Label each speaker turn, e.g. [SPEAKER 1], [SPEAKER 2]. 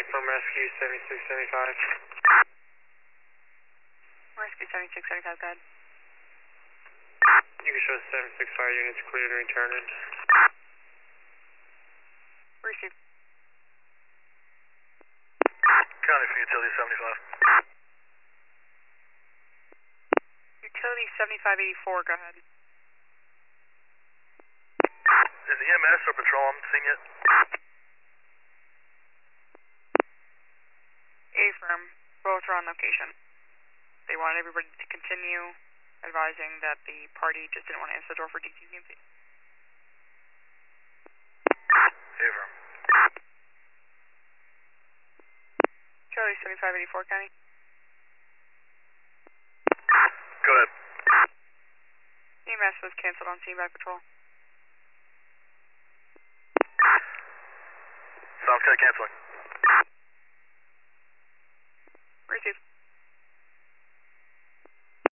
[SPEAKER 1] from Rescue 7675.
[SPEAKER 2] Rescue 7675, go ahead.
[SPEAKER 1] You can show 76 fire units cleared and returned.
[SPEAKER 2] Receive.
[SPEAKER 3] County from Utility 75.
[SPEAKER 2] Utility 7584, go ahead.
[SPEAKER 3] Is the EMS or patrol on scene yet?
[SPEAKER 2] Affirm. Both are on location. They wanted everybody to continue, advising that the party just didn't want to answer the door for DTCMP.
[SPEAKER 3] Affirm.
[SPEAKER 2] Charlie 7584, County.
[SPEAKER 3] Go ahead.
[SPEAKER 2] EMS was canceled on scene by patrol.
[SPEAKER 3] Sounds good, canceling.